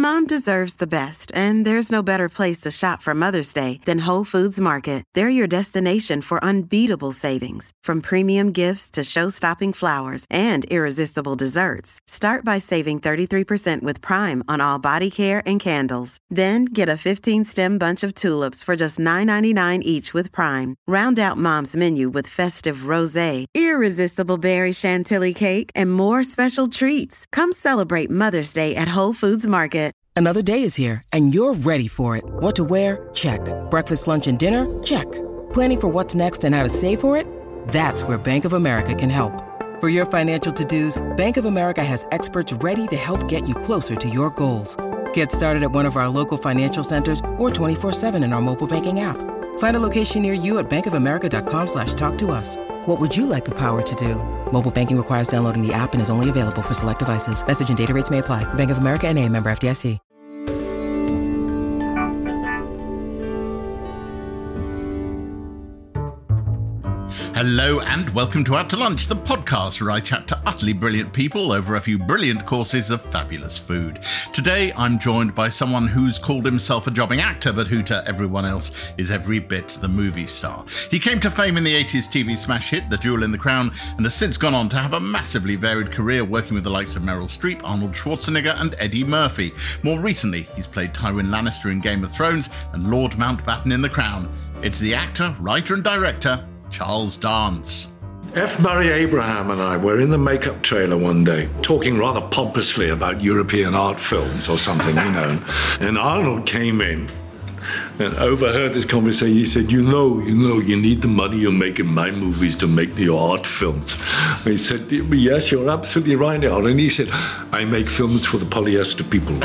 Mom deserves the best, and there's no better place to shop for Mother's Day than Whole Foods Market. They're your destination for unbeatable savings, from premium gifts to show-stopping flowers and irresistible desserts. Start by saving 33% with Prime on all body care and candles. Then get a 15-stem bunch of tulips for just $9.99 each with Prime. Round out Mom's menu with festive rosé, irresistible berry chantilly cake, and more special treats. Come celebrate Mother's Day at Whole Foods Market. Another day is here, and you're ready for it. What to wear? Check. Breakfast, lunch, and dinner? Check. Planning for what's next and how to save for it? That's where Bank of America can help. For your financial to-dos, Bank of America has experts ready to help get you closer to your goals. Get started at one of our local financial centers or 24/7 in our mobile banking app. Find a location near you at bankofamerica.com/talktous. What would you like the power to do? Mobile banking requires downloading the app and is only available for select devices. Message and data rates may apply. Bank of America N.A., member FDIC. Something else. Hello and welcome to Out to Lunch, the podcast where I chat to utterly brilliant people over a few brilliant courses of fabulous food. Today I'm joined by someone who's called himself a jobbing actor, but who to everyone else is every bit the movie star. He came to fame in the 80s TV smash hit The Jewel in the Crown and has since gone on to have a massively varied career working with the likes of Meryl Streep, Arnold Schwarzenegger and Eddie Murphy. More recently, he's played Tywin Lannister in Game of Thrones and Lord Mountbatten in The Crown. It's the actor, writer and director, Charles Dance. F. Murray Abraham and I were in the makeup trailer one day, talking rather pompously about European art films or something, you know. And Arnold came in and overheard this conversation. He said, you know, you need the money you make in my movies to make the art films. And he said, yes, you're absolutely right, Arnold. And he said, I make films for the polyester people.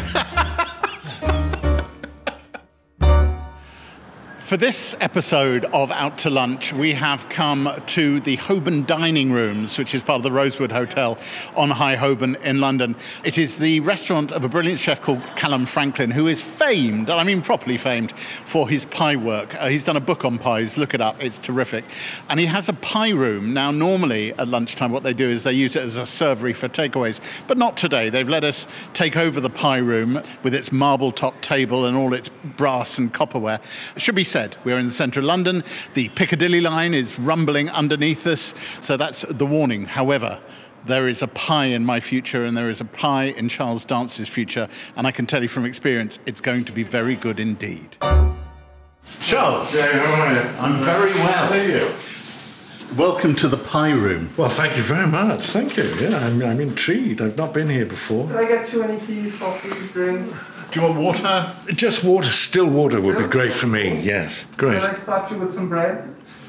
For this episode of Out to Lunch, we have come to the Holborn Dining Rooms, which is part of the Rosewood Hotel on High Holborn in London. It is the restaurant of a brilliant chef called Callum Franklin, who is famed, and I mean properly famed, for his pie work. He's done a book on pies, look it up, it's terrific. And he has a pie room. Now, normally at lunchtime, what they do is they use it as a servery for takeaways, but not today. They've let us take over the pie room with its marble-top table and all its brass and copperware. It should be said, we're in the centre of London. The Piccadilly line is rumbling underneath us, so that's the warning. However, there is a pie in my future and there is a pie in Charles Dance's future, and I can tell you from experience, it's going to be very good indeed. Charles, Yeah, how are you? I'm very well. See you. Welcome to the pie room. Well, thank you very much. Thank you. Yeah, I'm intrigued. I've not been here before. Can I get you any teas, coffee, drinks? Do you want water? Just water, still water would be great for me. Yes, great. Can I start you with some bread?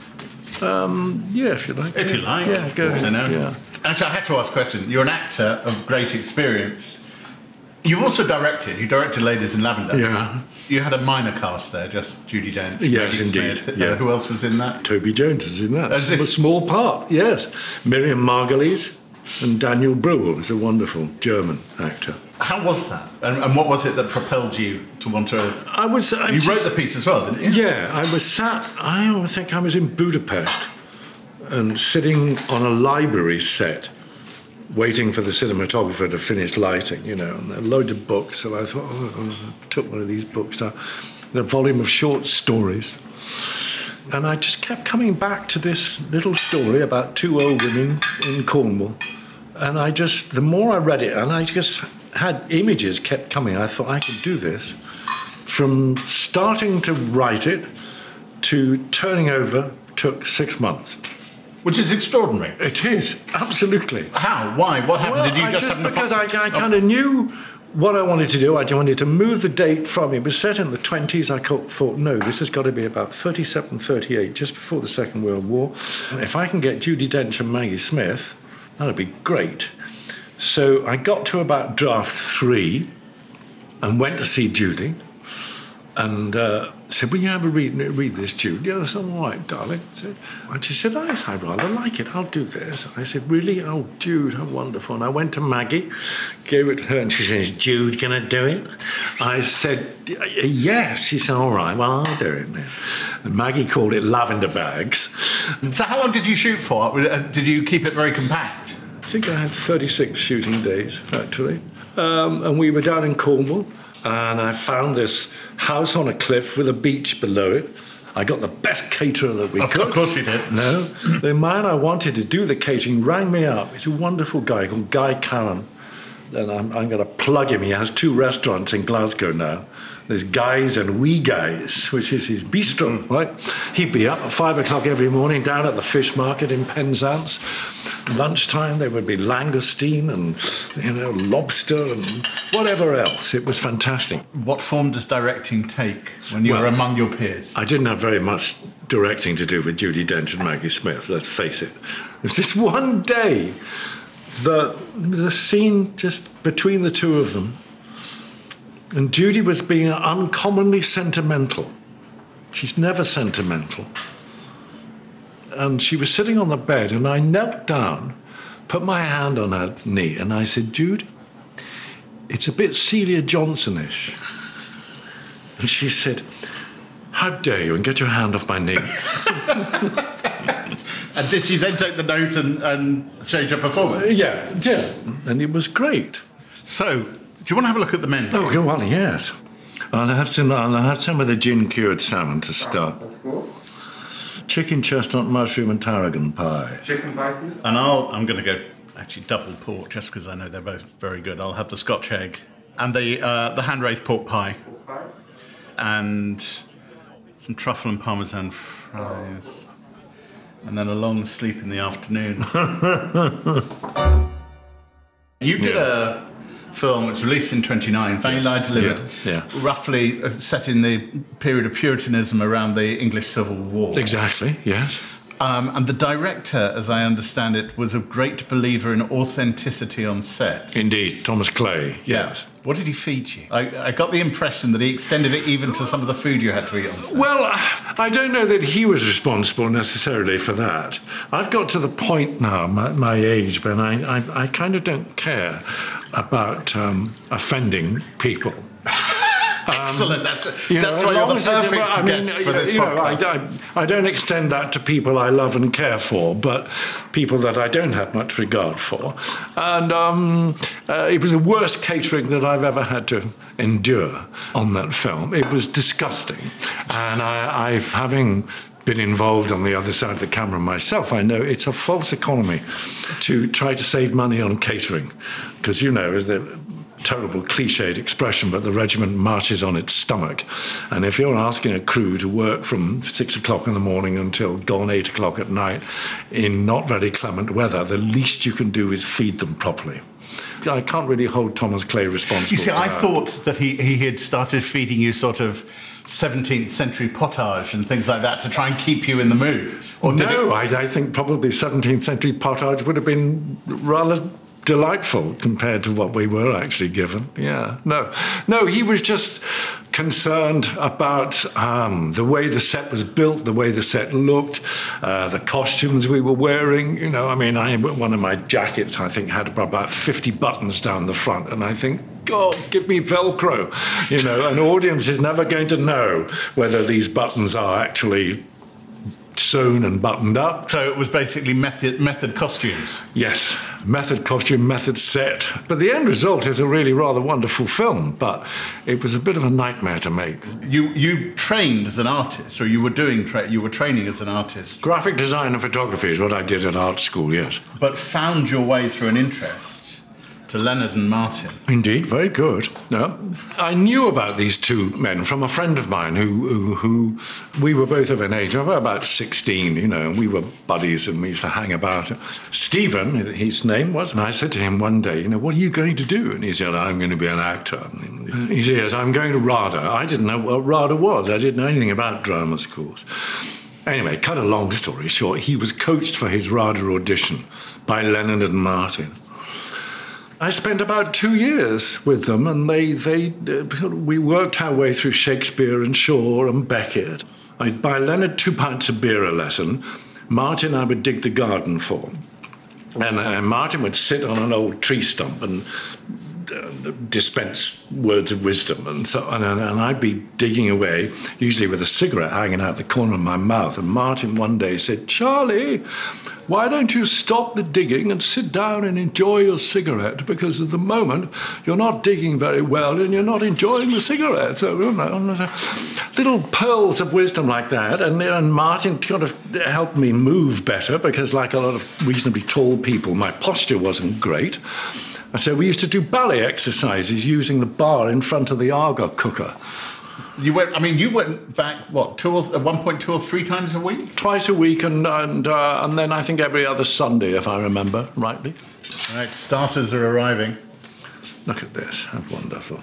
Yeah, if you like. If you like. Yeah, go ahead. No. Yeah. Actually, I had to ask a question. You're an actor of great experience. You've also directed. You directed Ladies in Lavender. Yeah. You had a minor cast there, just Judi Dench. Yes, Maggie indeed. Smith. Yeah. Who else was in that? Toby Jones is in that. Is it? A small part, yes. Miriam Margolyes and Daniel Bruhl is a wonderful German actor. How was that? And what was it that propelled you to want to... I You wrote the piece as well, didn't you? Yeah, I think I was in Budapest and sitting on a library set waiting for the cinematographer to finish lighting, you know, and there were loads of books, and I thought, I took one of these books down, a volume of short stories, and I just kept coming back to this little story about two old women in Cornwall, and the more I read it, and I just had images kept coming, I thought I could do this. From starting to write it to turning over took 6 months. Which is extraordinary. It is, absolutely. How? Why? What happened? Well, Did you just have because I kind of knew what I wanted to do. I wanted to move the date from, it was set in the 20s. I thought, no, this has got to be about 37, 38, just before the Second World War. If I can get Judi Dench and Maggie Smith, that'd be great. So I got to about draft 3 and went to see Judi and said, will you have a read this, Jude? Yes, all right, darling. And she said, I rather like it. I'll do this. I said, really? Oh, Jude, how wonderful. And I went to Maggie, gave it to her, and she says, Jude, can I do it? I said, yes. She said, all right, well, I'll do it now. And Maggie called it Lavender Bags. So how long did you shoot for? Did you keep it very compact? I think I had 36 shooting days, actually. And we were down in Cornwall. and I found this house on a cliff with a beach below it. I got the best caterer that we could. Of course you did. No. The man I wanted to do the catering rang me up. He's a wonderful guy called Guy Callan. And I'm going to plug him. He has 2 restaurants in Glasgow now. There's Guys and Wee Guys, which is his bistro, right? He'd be up at 5 o'clock every morning down at the fish market in Penzance. Lunchtime, there would be langoustine and, lobster and whatever else. It was fantastic. What form does directing take when you're among your peers? I didn't have very much directing to do with Judi Dench and Maggie Smith, let's face it. It was this one day that the scene just between the two of them, and Judi was being uncommonly sentimental. She's never sentimental. And she was sitting on the bed, and I knelt down, put my hand on her knee, and I said, Jude, it's a bit Celia Johnson-ish. And she said, how dare you, and get your hand off my knee. And did she then take the note and change her performance? Yeah. And it was great. So, do you want to have a look at the menu? Oh, go on, yes. I'll have some of the gin-cured salmon to start. Of course. Chicken, chestnut, mushroom, and tarragon pie. Chicken pie, please. And I'm going to go actually double pork, just because I know they're both very good. I'll have the Scotch egg and the hand-raised pork pie. Pork pie. And some truffle and parmesan fries. And then a long sleep in the afternoon. You did a film which was released in 1929, Fanny Lied Delivered, roughly set in the period of Puritanism around the English Civil War. Exactly, yes. And the director, as I understand it, was a great believer in authenticity on set. Indeed, Thomas Clay, yes. What did he feed you? I got the impression that he extended it even to some of the food you had to eat on set. Well, I don't know that he was responsible necessarily for that. I've got to the point now, my age, when I kind of don't care about offending people. Excellent. That's why you're the perfect guest for this podcast. I don't extend that to people I love and care for, but people that I don't have much regard for. And it was the worst catering that I've ever had to endure on that film. It was disgusting. And I've having been involved on the other side of the camera myself, I know it's a false economy to try to save money on catering. Because, is the terrible cliched expression, but the regiment marches on its stomach. And if you're asking a crew to work from 6 o'clock in the morning until gone 8 o'clock at night in not very clement weather, the least you can do is feed them properly. I can't really hold Thomas Clay responsible. You see, I thought that he had started feeding you sort of 17th century pottage and things like that to try and keep you in the mood. I think probably 17th century pottage would have been rather delightful compared to what we were actually given. Yeah, no, he was just concerned about the way the set was built, the way the set looked, the costumes we were wearing. One of my jackets, I think, had about 50 buttons down the front, and I think, God, give me Velcro. An audience is never going to know whether these buttons are actually sewn and buttoned up. So it was basically method costumes. Yes, method costume, method set. But the end result is a really rather wonderful film, but it was a bit of a nightmare to make. You trained as an artist, or you were training as an artist? Graphic design and photography is what I did at art school, yes. But found your way through an interest to Leonard and Martin. Indeed, very good. No, I knew about these two men from a friend of mine who we were both of an age, about 16, and we were buddies and we used to hang about. Stephen, his name was, and I said to him one day, what are you going to do? And he said, I'm going to be an actor. He says, I'm going to RADA. I didn't know what RADA was. I didn't know anything about drama schools. Anyway, cut a long story short, he was coached for his RADA audition by Leonard and Martin. I spent about 2 years with them, and we worked our way through Shakespeare and Shaw and Beckett. I'd buy Leonard 2 pints of beer a lesson. Martin I would dig the garden for. And Martin would sit on an old tree stump and dispense words of wisdom, and I'd be digging away, usually with a cigarette hanging out the corner of my mouth. And Martin one day said, "Charlie, why don't you stop the digging and sit down and enjoy your cigarette? Because at the moment you're not digging very well and you're not enjoying the cigarette." So, little pearls of wisdom like that. And Martin kind of helped me move better because, like a lot of reasonably tall people, my posture wasn't great. And so we used to do ballet exercises using the bar in front of the Argo cooker. You went back, at one point 2 or 3 times a week? Twice a week, and then I think every other Sunday, if I remember rightly. Right, starters are arriving. Look at this, how wonderful.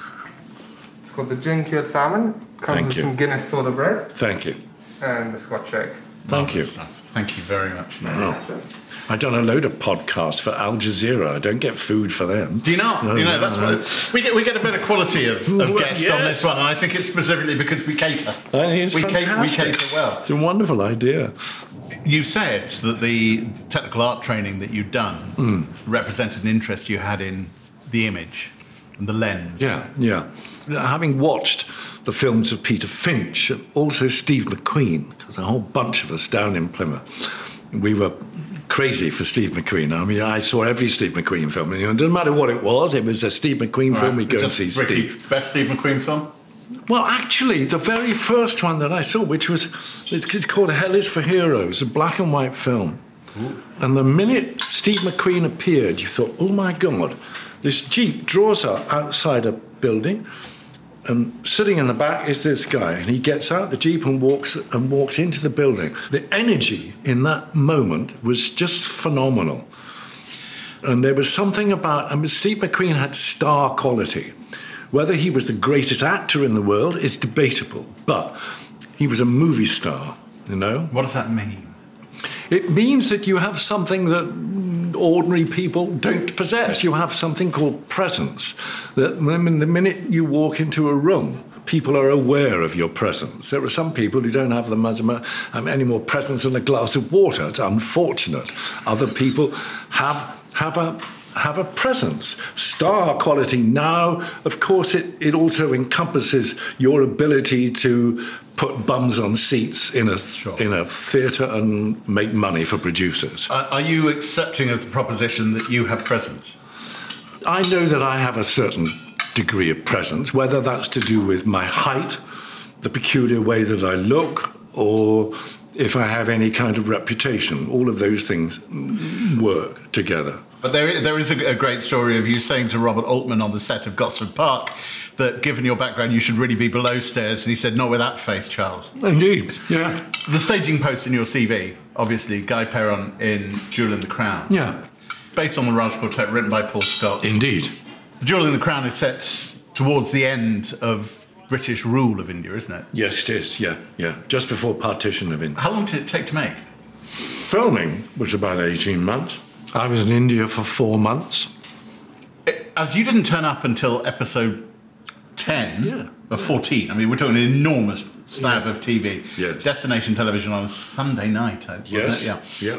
It's called the gin-cured salmon. Comes Thank with you. some Guinness soda bread Thank you. and the Scotch egg. Thank you. Thank you very much. Oh. I've done a load of podcasts for Al Jazeera. I don't get food for them. Do you not? No, That's no. what we get a better quality of guest on this one, and I think it's specifically because we cater. I think it's we fantastic. cater well. It's a wonderful idea. You said that the technical art training that you'd done represented an interest you had in the image and the lens. Yeah. Having watched the films of Peter Finch and also Steve McQueen, because a whole bunch of us down in Plymouth, we were crazy for Steve McQueen. I mean, I saw every Steve McQueen film. And, it doesn't matter what it was a Steve McQueen film, we'd go and see Ricky, Steve. Best Steve McQueen film? Well, actually, the very first one that I saw, it's called Hell is for Heroes, a black and white film. Ooh. And the minute Steve McQueen appeared, you thought, oh my God, this Jeep draws up outside a building, and sitting in the back is this guy, and he gets out the Jeep and walks into the building. The energy in that moment was just phenomenal. And there was something about, Steve McQueen had star quality. Whether he was the greatest actor in the world is debatable, but he was a movie star, What does that mean? It means that you have something that ordinary people don't possess. You have something called presence. That the minute you walk into a room, people are aware of your presence. There are some people who don't have any more presence than a glass of water. It's unfortunate. Other people have a presence. Star quality. Now, of course, it also encompasses your ability to put bums on seats in a theatre and make money for producers. Are you accepting of the proposition that you have presence? I know that I have a certain degree of presence, whether that's to do with my height, the peculiar way that I look, or if I have any kind of reputation. All of those things work together. But there is a great story of you saying to Robert Altman on the set of Gosford Park that given your background you should really be below stairs, and he said, "Not with that face, Charles." Indeed, yeah. The staging post in your CV, obviously, Guy Perron in Jewel in the Crown. Yeah. Based on the Raj Quartet, written by Paul Scott. Indeed. Jewel in the Crown is set towards the end of British rule of India, isn't it? Yes, it is, yeah. Just before partition of India. How long did it take to make? Filming was about 18 months. I was in India for 4 months. As you didn't turn up until episode 10 or 14. I mean, we're talking an enormous slab of TV. Yes. Destination television on a Sunday night, wasn't it? Yeah.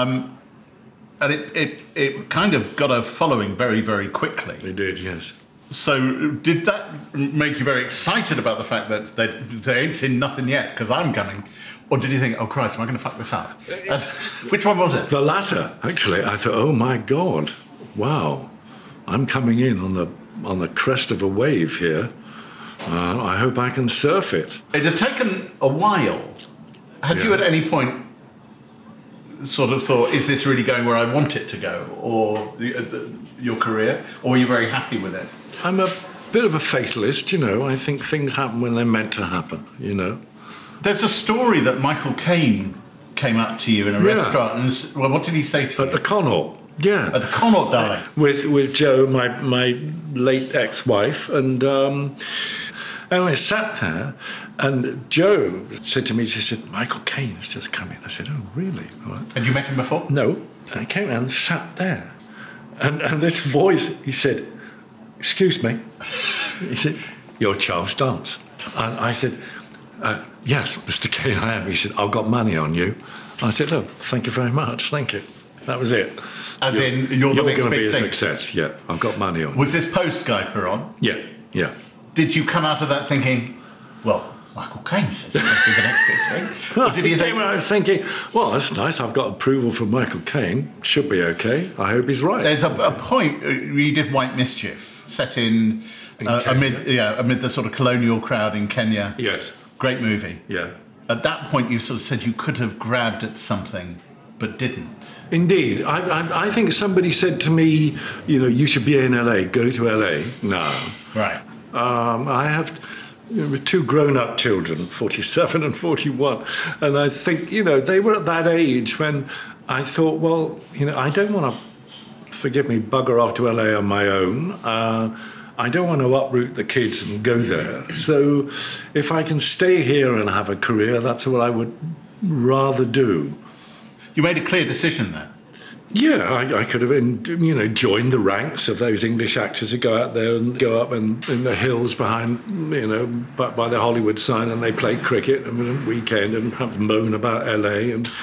And it kind of got a following very, very quickly. It did, yes. So did that make you very excited about the fact that they ain't seen nothing yet because I'm coming? Or did you think, oh Christ, am I going to fuck this up? Which one was it? The latter, actually. I thought, oh my God, wow, I'm coming in on the crest of a wave here. I hope I can surf it. It had taken a while. Had you at any point sort of thought, is this really going where I want it to go? Or your career? Or were you very happy with it? I'm a bit of a fatalist, I think things happen when they're meant to happen, There's a story that Michael Caine came up to you in a restaurant and, well, what did he say to you? At the Connaught, yeah. At the Connaught Dining? With Jo, my late ex-wife, and I sat there, and Jo said to me, she said, Michael Caine has just come in. I said, oh, really? Had you met him before? No. And he came around and sat there. And this voice, he said, excuse me. He said, you're Charles Dance. And I said, yes, Mr. Caine, I am. He said, I've got money on you. I said, oh, thank you very much, thank you. That was it. As in, you're the next going to big be a thing. success. Yeah, I've got money on. Was this post-Skype we're on? Yeah. Did you come out of that thinking, well, Michael Caine says it's going to be the next big thing? Or did you think... I was thinking, well, that's nice. I've got approval from Michael Caine. Should be okay. I hope he's right. There's a point where you did White Mischief, set in amid the sort of colonial crowd in Kenya. Yes. Great movie. Yeah. At that point, you sort of said you could have grabbed at something, but didn't. Indeed. I think somebody said to me, you should be in LA. Go to LA. No. Right. I have two grown-up children, 47 and 41, and I think, they were at that age when I thought, well, I don't want to, forgive me, bugger off to LA on my own. I don't want to uproot the kids and go there. So if I can stay here and have a career, that's what I would rather do. You made a clear decision then? Yeah, I could have, joined the ranks of those English actors who go out there and go up in the hills behind, by the Hollywood sign, and they play cricket on a weekend and perhaps moan about LA and,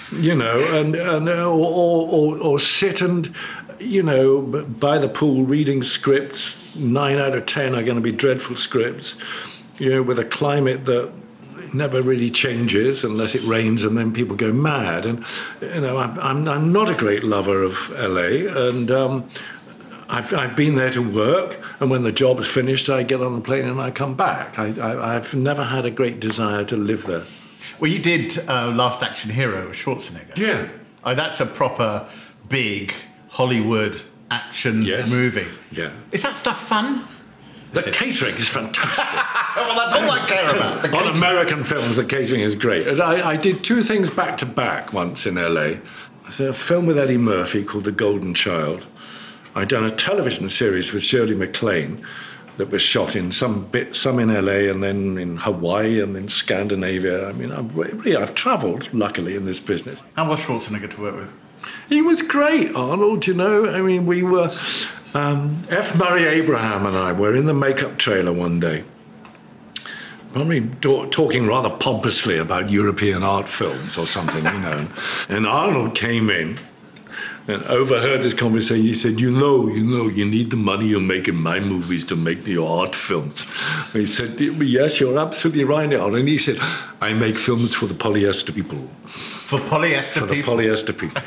or sit and, by the pool reading scripts. 9 out of 10 are going to be dreadful scripts, with a climate that never really changes unless it rains, and then people go mad. And I'm not a great lover of LA, and I've been there to work, and when the job's finished, I get on the plane and I come back. I've never had a great desire to live there. Well, you did Last Action Hero with Schwarzenegger. Yeah. That's a proper big Hollywood action movie. Yeah. Is that stuff fun? The catering is fantastic. Well, that's all I care about. On American films, the catering is great. And I did two things back to back once in LA. There's a film with Eddie Murphy called The Golden Child. I'd done a television series with Shirley MacLaine that was shot in some in LA and then in Hawaii and then Scandinavia. I mean, I've travelled, luckily, in this business. How was Schwarzenegger to work with? He was great, Arnold, I mean, we were... F. Murray Abraham and I were in the makeup trailer one day, probably talking rather pompously about European art films or something, And Arnold came in and overheard this conversation. He said, you need the money you make in my movies to make the art films. He said, yes, you're absolutely right, Arnold. And he said, I make films for the polyester people. For polyester people? For the polyester people.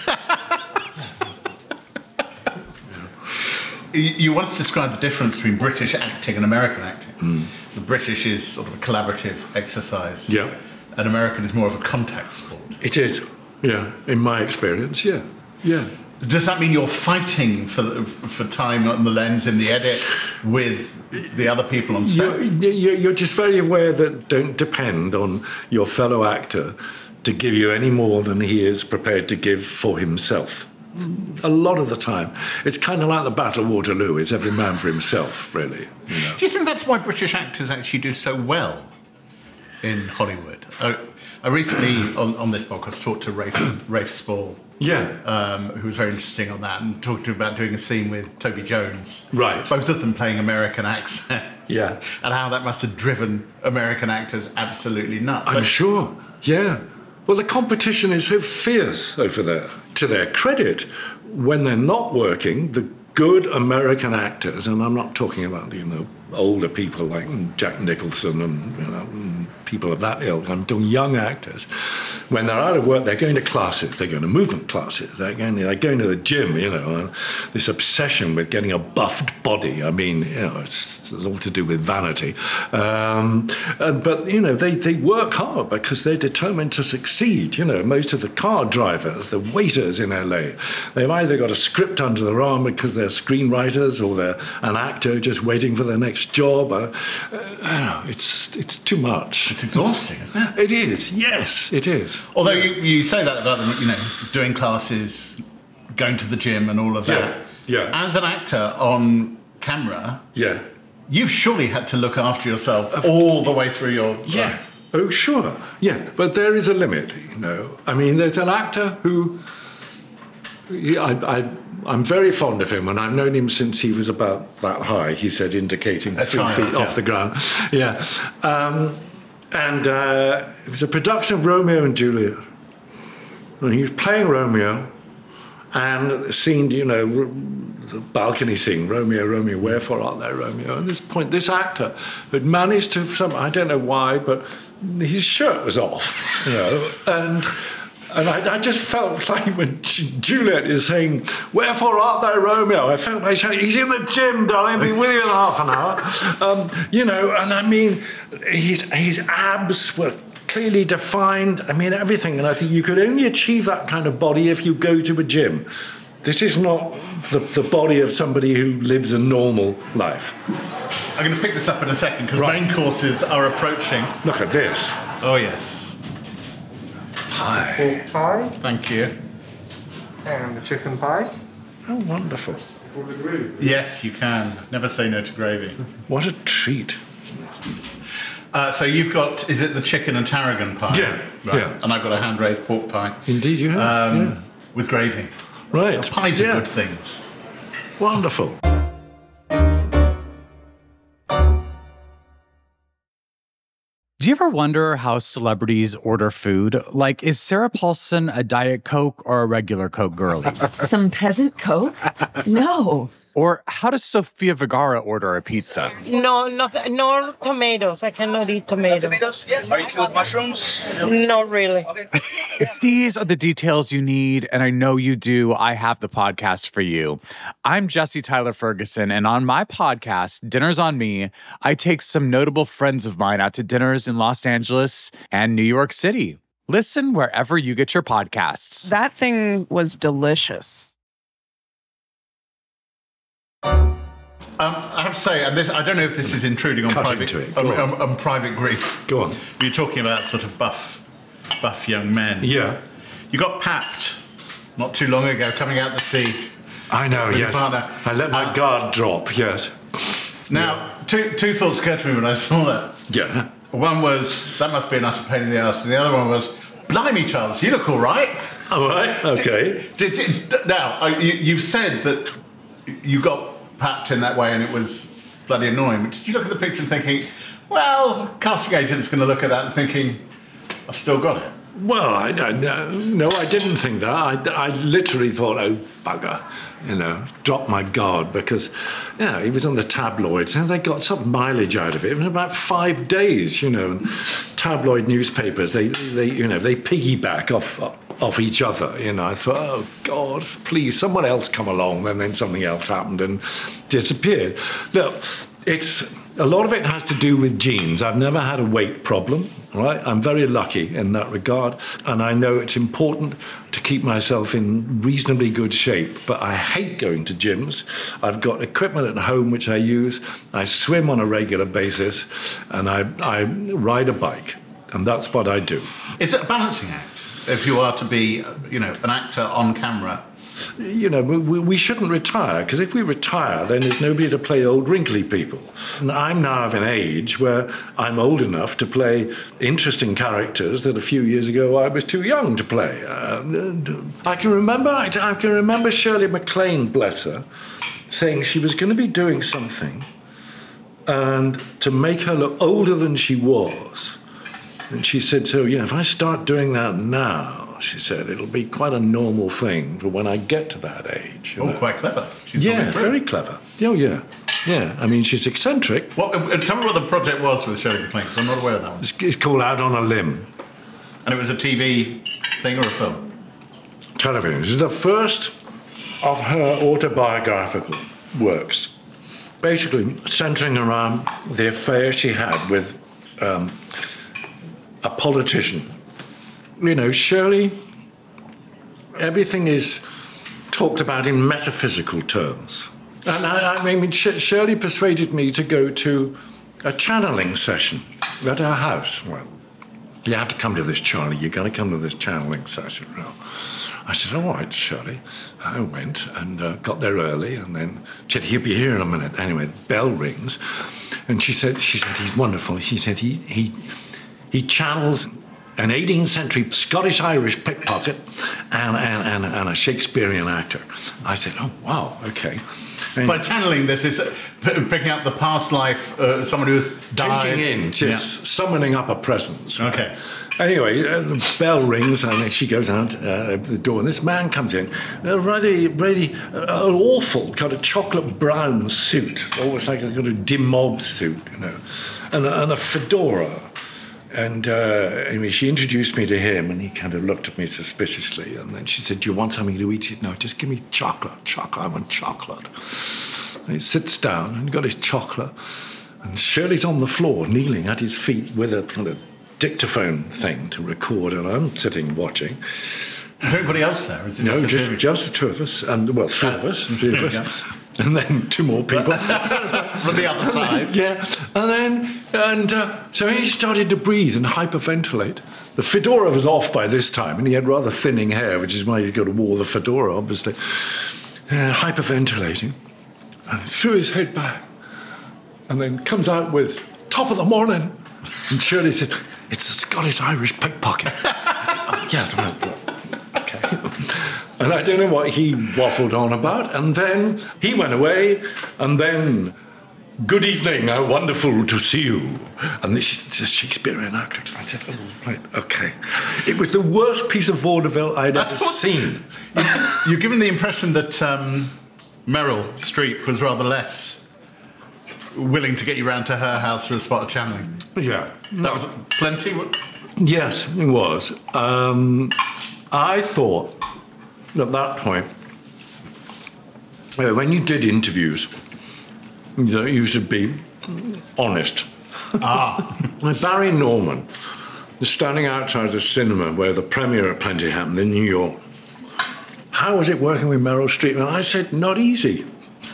You once described the difference between British acting and American acting. The British is sort of a collaborative exercise. Yeah. And American is more of a contact sport. It is, yeah. In my experience, yeah. Does that mean you're fighting for time on the lens in the edit with the other people on set? You're just very aware that don't depend on your fellow actor to give you any more than he is prepared to give for himself. A lot of the time. It's kind of like the Battle of Waterloo. It's every man for himself, really. Do you think that's why British actors actually do so well in Hollywood? I recently, on this podcast, talked to Rafe Spall. Yeah. Who was very interesting on that, and talked about doing a scene with Toby Jones. Right. Both of them playing American accents. Yeah. And how that must have driven American actors absolutely nuts. I'm sure. Yeah. Well, the competition is so fierce over there. To their credit, when they're not working, the good American actors, and I'm not talking about, older people like Jack Nicholson and people of that ilk, I'm talking young actors. When they're out of work, they're going to classes, they're going to movement classes, they're going to the gym, this obsession with getting a buffed body. I mean, it's all to do with vanity. But they work hard because they're determined to succeed. Most of the car drivers, the waiters in LA, they've either got a script under their arm because they're screenwriters or they're an actor just waiting for their next job. It's too much. It's exhausting, isn't it? It is. Yes, it is. Although you say that about them, doing classes, going to the gym, and all of that. Yeah. As an actor on camera, yeah, you've surely had to look after yourself all the way through your life. Oh, sure. Yeah, but there is a limit. I mean, there's an actor who. I'm very fond of him, and I've known him since he was about that high, he said, indicating 3 feet off the ground. Yeah. And it was a production of Romeo and Juliet. And he was playing Romeo, and the scene, the balcony scene, Romeo, Romeo, wherefore art thou, Romeo? At this point, this actor had managed to, I don't know why, but his shirt was off, and I just felt like when Juliet is saying, wherefore art thou, Romeo? I felt like he's in the gym, darling, be with you in half an hour. And I mean, his abs were clearly defined. I mean, everything. And I think you could only achieve that kind of body if you go to a gym. This is not the body of somebody who lives a normal life. I'm going to pick this up in a second because main courses are approaching. Look at this. Oh, yes. Pie. Pork pie Thank you. and the chicken pie. How wonderful. Yes, you can. Never say no to gravy. What a treat. So you've got, is it the chicken and tarragon pie? Yeah, Right. yeah. And I've got a hand-raised pork pie. Indeed you have. With gravy. Right. Pies are good things. Wonderful. Do you ever wonder how celebrities order food? Like, is Sarah Paulson a Diet Coke or a regular Coke girlie? Some peasant Coke? No. Or how does Sofia Vergara order a pizza? No tomatoes. I cannot eat tomatoes. Are you cool with mushrooms? Not really. If these are the details you need, and I know you do, I have the podcast for you. I'm Jesse Tyler Ferguson, and on my podcast, Dinners on Me, I take some notable friends of mine out to dinners in Los Angeles and New York City. Listen wherever you get your podcasts. That thing was delicious. I have to say, and this, I don't know if this is intruding on Cutting to it. Go on. on private grief. Go on. You're talking about sort of buff young men. Yeah. You got papped not too long ago, coming out the sea. I know, with your yes. partner. I let my guard drop, yes. Now, two thoughts occurred to me when I saw that. Yeah. One was, that must be an utter pain in the arse, and the other one was, blimey, Charles, you look all right. All right, okay. You've said that you got papped in that way and it was bloody annoying, but did you look at the picture and thinking, well, casting agent's going to look at that and thinking, I've still got it? Well, I didn't think that. I literally thought, oh, bugger, dropped my guard because, he was on the tabloids and they got some mileage out of it in about 5 days, and tabloid newspapers, they piggyback off each other, I thought, oh, God, please, someone else come along, and then something else happened and disappeared. Look, a lot of it has to do with genes. I've never had a weight problem, right? I'm very lucky in that regard, and I know it's important to keep myself in reasonably good shape, but I hate going to gyms. I've got equipment at home which I use. I swim on a regular basis, and I ride a bike, and that's what I do. Is it a balancing act if you are to be, an actor on camera? We shouldn't retire, because if we retire, then there's nobody to play old wrinkly people. And I'm now of an age where I'm old enough to play interesting characters that a few years ago I was too young to play. I can remember Shirley MacLaine, bless her, saying she was going to be doing something, and to make her look older than she was. And she said, so, if I start doing that now, she said, it'll be quite a normal thing for when I get to that age. Quite clever. Very clever. Oh, yeah. Yeah, I mean, she's eccentric. Tell me what the project was with Shirley MacLaine, because I'm not aware of that one. It's called Out on a Limb. And it was a TV thing or a film? Television. This is the first of her autobiographical works, basically centering around the affair she had with a politician. Shirley, everything is talked about in metaphysical terms. And Shirley persuaded me to go to a channeling session at her house. Well, you have to come to this, Charlie. You've got to come to this channeling session. Well, I said, all right, Shirley. I went and got there early, and then she said, he'll be here in a minute. Anyway, the bell rings, and she said, he's wonderful. She said, he channels an 18th century Scottish-Irish pickpocket and a Shakespearean actor. I said, oh, wow, okay. By channeling, this is picking up the past life, someone who has died. Taking in, just summoning up a presence. Right? Okay. Anyway, the bell rings and she goes out the door, and this man comes in, an awful kind of chocolate brown suit, almost like a kind of demob suit, you know, and a fedora. And anyway, she introduced me to him, and he kind of looked at me suspiciously, and then she said, "Do you want something to eat?" He said, "No, just give me chocolate. I want chocolate." And he sits down and got his chocolate, and Shirley's on the floor, kneeling at his feet with a kind of dictaphone thing to record, and I'm sitting watching. Is there anybody else there? Is it No, just just the two of us, and well, three of us, and then two more people from the other side. Yeah, so he started to breathe and hyperventilate. The fedora was off by this time, and he had rather thinning hair, which is why he's got to wear the fedora, obviously. Hyperventilating, and threw his head back, and then comes out with "Top of the morning," and Shirley said, "It's the Scottish-Irish pickpocket." I said, "Oh, yes, well, okay." And I don't know what he waffled on about, and then he went away, and then, "Good evening, how wonderful to see you." And this is a Shakespearean actor. I said, "Oh, right, okay." It was the worst piece of vaudeville I'd ever seen. You're given the impression that Meryl Streep was rather less willing to get you round to her house for a spot of channeling. Yeah. That was plenty? Yes, it was. I thought at that point, when you did interviews, you should be honest. Barry Norman was standing outside the cinema where the premiere of Plenty happened in New York. How was it working with Meryl Streep? And I said, not easy.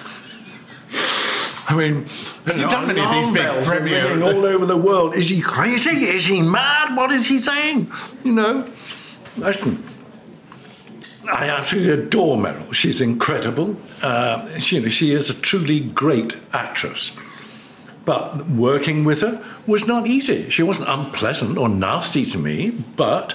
I mean, you've done many of these big premieres all over the world. Is he crazy? Is he mad? What is he saying? You know, listen, I absolutely adore Meryl. She's incredible. She is a truly great actress. But working with her was not easy. She wasn't unpleasant or nasty to me, but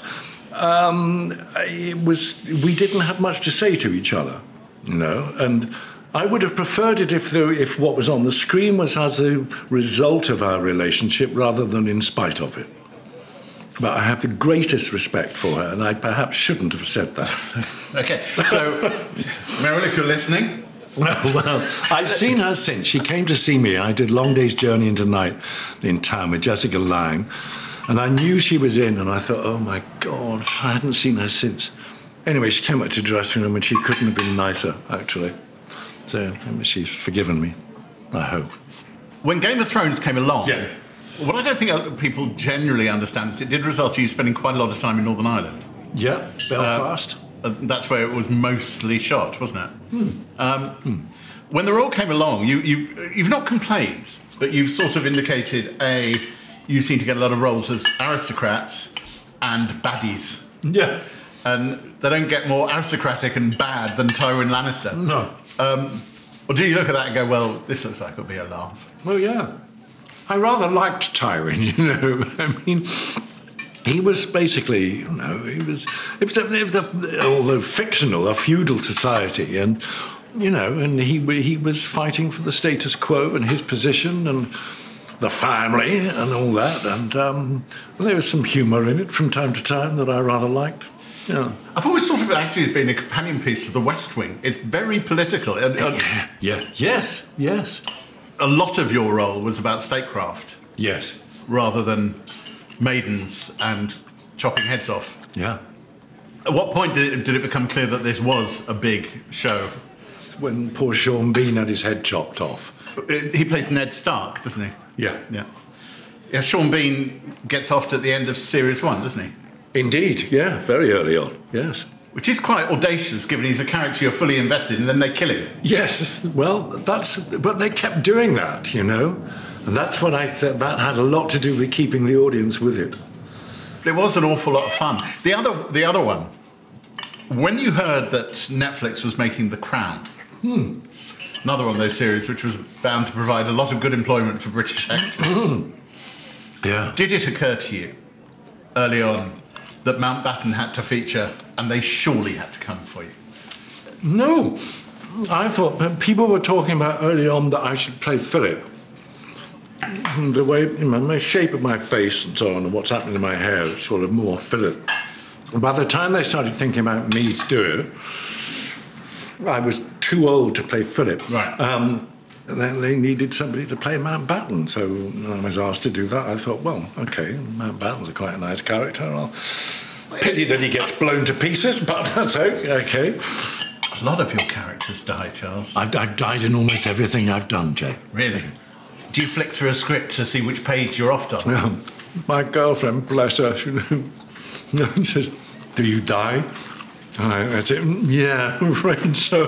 we didn't have much to say to each other, you know, and I would have preferred it if what was on the screen was as a result of our relationship rather than in spite of it. But I have the greatest respect for her, and I perhaps shouldn't have said that. Okay, so, Meryl, if you're listening... Well, I've seen her since. She came to see me. I did Long Day's Journey into Night in town with Jessica Lange, and I knew she was in, and I thought, oh, my God, I hadn't seen her since. Anyway, she came up to the dressing room, and she couldn't have been nicer, actually. So she's forgiven me, I hope. When Game of Thrones came along, yeah. What I don't think people generally understand is it did result in you spending quite a lot of time in Northern Ireland. Yeah, Belfast. That's where it was mostly shot, wasn't it? When the role came along, you've not complained, but you've sort of indicated, you seem to get a lot of roles as aristocrats and baddies. Yeah. And they don't get more aristocratic and bad than Tywin Lannister. No. Or do you look at that and go, well, this looks like it'll be a laugh? Well, yeah. I rather liked Tywin, you know. I mean, he was basically, you know, although fictional, a feudal society, and, you know, and he was fighting for the status quo and his position and the family and all that, and there was some humour in it from time to time that I rather liked. Yeah. I've always thought of it actually as being a companion piece to The West Wing. It's very political. Yeah. Yes. A lot of your role was about statecraft. Yes. Rather than maidens and chopping heads off. Yeah. At what point did it become clear that this was a big show? It's when poor Sean Bean had his head chopped off. He plays Ned Stark, doesn't he? Yeah. Yeah, Sean Bean gets offed at the end of Series 1, doesn't he? Indeed, yeah, very early on, yes. Which is quite audacious, given he's a character you're fully invested in, and then they kill him. Yes, well, but they kept doing that, you know, and that's what I thought, that had a lot to do with keeping the audience with it. It was an awful lot of fun. The other one, when you heard that Netflix was making The Crown, another one of those series which was bound to provide a lot of good employment for British actors, yeah. Did it occur to you early on that Mountbatten had to feature, and they surely had to come for you? No, I thought people were talking about early on that I should play Philip. The way, the shape of my face and so on, and what's happening to my hair, it's sort of more Philip. And by the time they started thinking about me to do it, I was too old to play Philip. Right. And then they needed somebody to play Mountbatten, so when I was asked to do that, I thought, well, okay, Mountbatten's quite a nice character. Pity that he gets blown to pieces, but that's okay. A lot of your characters die, Charles. I've died in almost everything I've done, Jay. Really? Do you flick through a script to see which page you're off on? Well, my girlfriend, bless her, she says, do you die? And I said, yeah, I'm afraid so.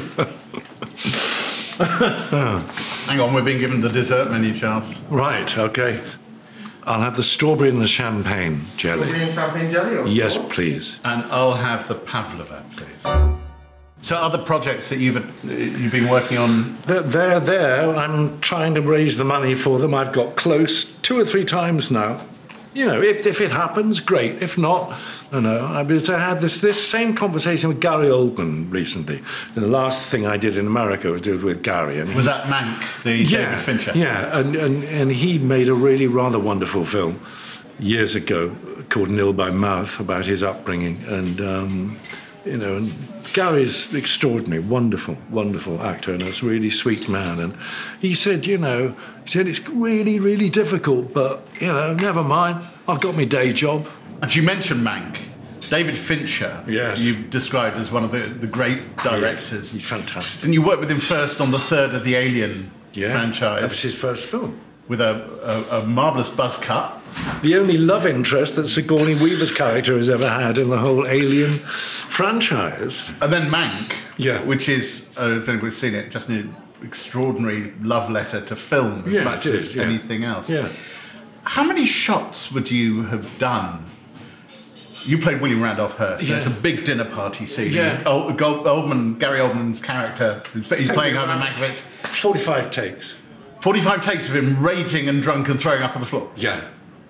Hang on, we're being given the dessert menu, Charles. Right, okay. I'll have the strawberry and the champagne jelly. Strawberry and champagne jelly? Yes, please. And I'll have the pavlova, please. So other projects that you've been working on? They're there. I'm trying to raise the money for them. I've got close 2 or 3 times now. You know, if it happens, great. If not, I had this same conversation with Gary Oldman recently. The last thing I did in America was with Gary. And was that Mank, the David Fincher? Yeah, and he made a really rather wonderful film years ago called Nil by Mouth about his upbringing. And, and Gary's extraordinary, wonderful, wonderful actor, and a really sweet man. And he said, it's really, really difficult, but, never mind. I've got my day job. And you mentioned Mank. David Fincher, yes, you've described as one of the great directors. Yes, he's fantastic. Didn't you work with him first on the third of the Alien franchise? That was his first film. With a marvellous buzz cut. The only love interest that Sigourney Weaver's character has ever had in the whole Alien franchise. And then Mank, which is, if anybody's seen it, just an extraordinary love letter to film as much as anything else. Yeah. How many shots would you have done? You played William Randolph Hearst. Yeah. There's a big dinner party scene. Yeah. Gary Oldman's character, he's playing Homer Mankiewicz. 45 takes. 45 takes of him raging and drunk and throwing up on the floor. Yeah.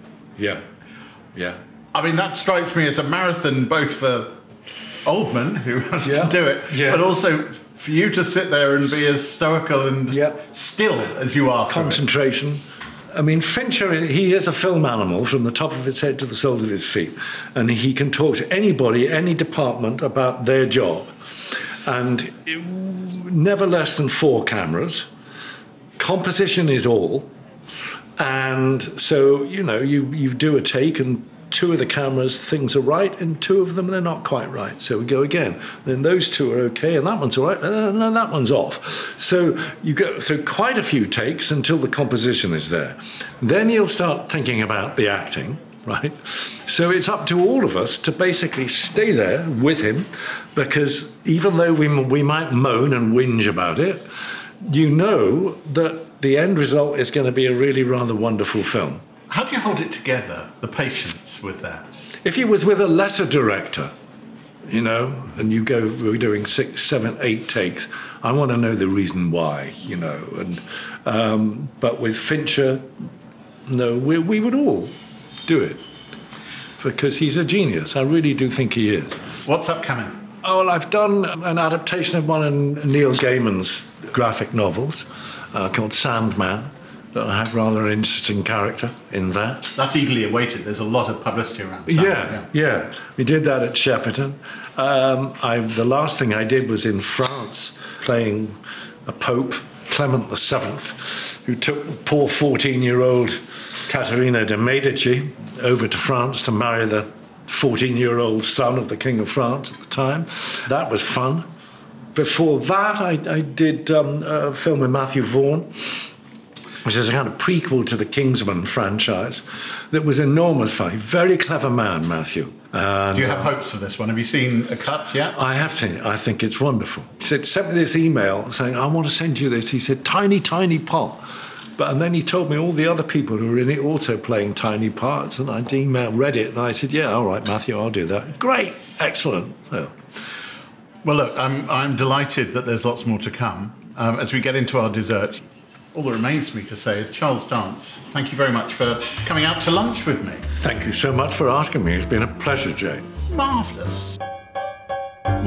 I mean, that strikes me as a marathon, both for Oldman, who has to do it, but also for you to sit there and be as stoical and still as you are. Concentration. I mean, Fincher, he is a film animal from the top of his head to the soles of his feet. And he can talk to anybody, any department about their job. And never less than 4 cameras. Composition is all. And so, you do a take and 2 of the cameras, things are right, and 2 of them, they're not quite right. So we go again. Then those 2 are okay, and that one's all right. No, that one's off. So you go through quite a few takes until the composition is there. Then you'll start thinking about the acting, right? So it's up to all of us to basically stay there with him, because even though we might moan and whinge about it, you know that the end result is going to be a really rather wonderful film. How do you hold it together, the patience with that? If you was with a lesser director, and we're doing 6, 7, 8 takes, I want to know the reason why, but with Fincher, no, we would all do it because he's a genius. I really do think he is. What's upcoming? Oh, well, I've done an adaptation of one of Neil Gaiman's graphic novels called Sandman. I have rather an interesting character in that. That's eagerly awaited. There's a lot of publicity around Sandman. Yeah. We did that at Shepperton. The last thing I did was in France, playing a Pope, Clement VII, who took poor 14-year-old Caterina de Medici over to France to marry the 14-year-old son of the King of France at the time. That was fun. Before that, I did a film with Matthew Vaughn, which is a kind of prequel to the Kingsman franchise, that was enormous fun. Very clever man, Matthew. And, do you have hopes for this one? Have you seen a cut yet? I have seen it. I think it's wonderful. He sent me this email saying, I want to send you this. He said, tiny, tiny part. And then he told me all the other people who were in it also playing tiny parts, and I read it, and I said, yeah, all right, Matthew, I'll do that. Great, excellent. So. Well, look, I'm delighted that there's lots more to come. As we get into our desserts, all that remains for me to say is, Charles Dance, thank you very much for coming out to lunch with me. Thank you so much for asking me. It's been a pleasure, Jay. Marvellous.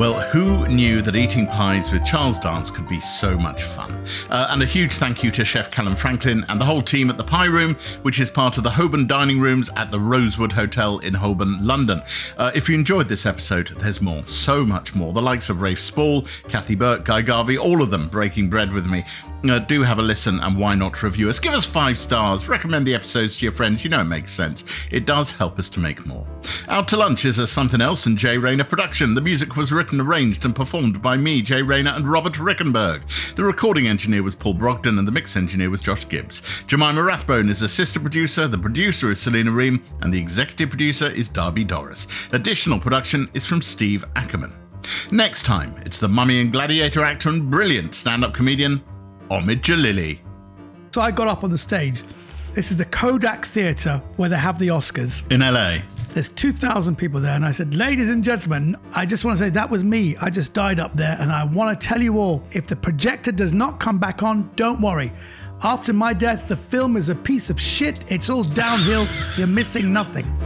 Well, who knew that eating pies with Charles Dance could be so much fun? And a huge thank you to Chef Callum Franklin and the whole team at the Pie Room, which is part of the Holborn Dining Rooms at the Rosewood Hotel in Holborn, London. If you enjoyed this episode, there's more, so much more. The likes of Rafe Spall, Kathy Burke, Guy Garvey, all of them breaking bread with me. Do have a listen, and why not review us? Give us 5 stars, recommend the episodes to your friends. You know it makes sense. It does help us to make more. Out to Lunch is a Something Else and Jay Rayner production. The music was written, arranged and performed by me, Jay Rayner, and Robert Rickenberg. The recording engineer was Paul Brogdon and the mix engineer was Josh Gibbs. Jemima Rathbone is assistant producer, the producer is Selena Ream, and the executive producer is Darby Doris. Additional production is from Steve Ackerman. Next time, it's the Mummy and Gladiator actor and brilliant stand-up comedian, Omid Jalili. So I got up on the stage. This is the Kodak Theatre where they have the Oscars. In LA. There's 2,000 people there, and I said, ladies and gentlemen, I just want to say that was me. I just died up there, and I want to tell you all, if the projector does not come back on, don't worry. After my death, the film is a piece of shit. It's all downhill. You're missing nothing.